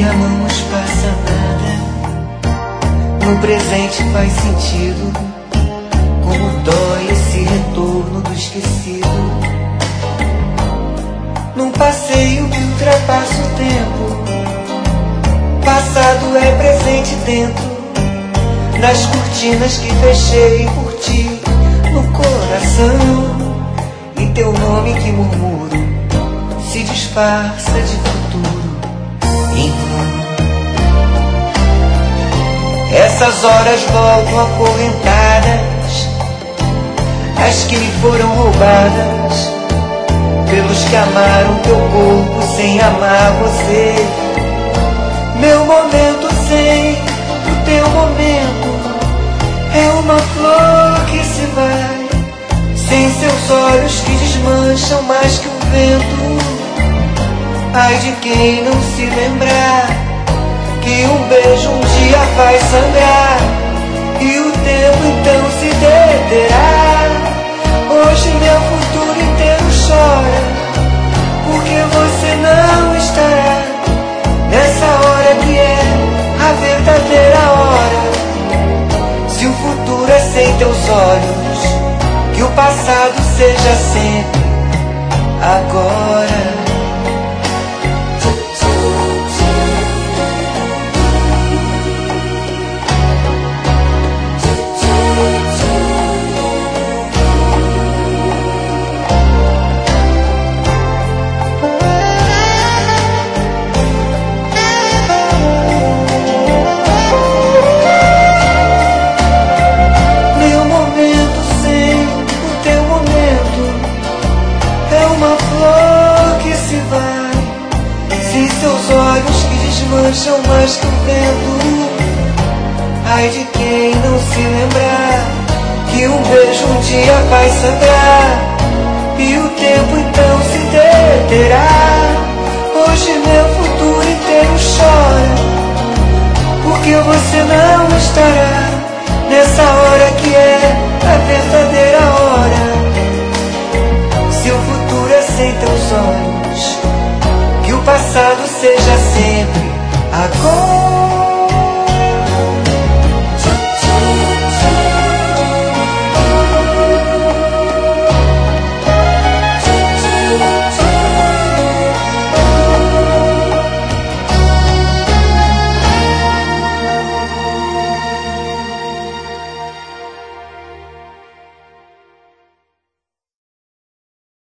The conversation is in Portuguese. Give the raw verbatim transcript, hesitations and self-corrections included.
amamos passa nada. No presente faz sentido. Como dói esse retorno do esquecido. Num passeio que ultrapassa o tempo. Passado é presente dentro. Nas cortinas que fechei por ti no coração. E teu nome que murmuro se disfarça de futuro em vão. Essas horas voltam acorrentadas, as que me foram roubadas pelos que amaram teu corpo sem amar você. Meu momento sem o teu momento é uma flor que se vai, sem seus olhos que desmancham mais que o vento. Ai de quem não se lembrar que um beijo um dia vai sangrar e o tempo então se deterá. Hoje meu futuro inteiro chora porque você não estará nessa hora que é a verdadeira hora. Se o futuro é sem teus olhos, que o passado seja sempre agora. Mancham mais que o vento. Ai de quem não se lembrar que um beijo um dia vai sangrar e o tempo então se deterá. Hoje meu futuro inteiro chora porque você não estará nessa hora que é a verdadeira hora. Se o futuro é sem teus olhos, que o passado seja